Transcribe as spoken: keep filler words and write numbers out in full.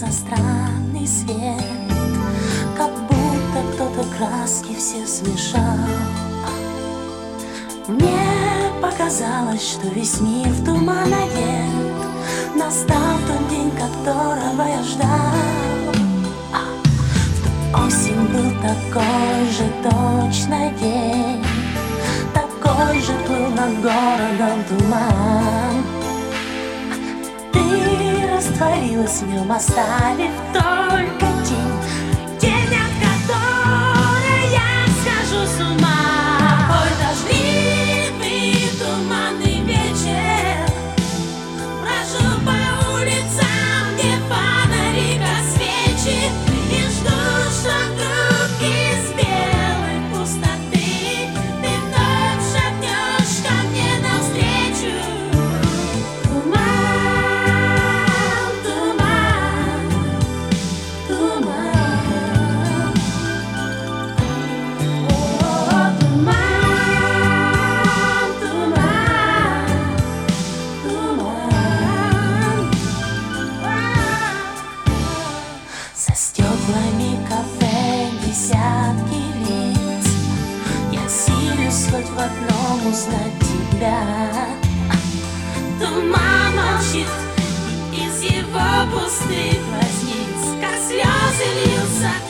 странный свет, как будто кто-то краски все смешал. Мне показалось, что весь мир в туман одет. Настал тот день, которого я ждал. а, В ту осень был такой же точно день, такой же плыл над городом туман. Ты растворилась в нем, оставив только тень, тень, от которой я схожу с ума. Ой, дождливый туманный вечер, брожу по улицам, где фонари как свечи, и жду, что вдруг из белой пустоты ты вновь шагнешь ко мне навстречу. Туман, туман, туман. О, туман, туман, туман. За стеклами кафе десятки лиц. Я силюсь хоть в одном узнать тебя. Туман молчит, и из его пустых глазниц, как слезы льются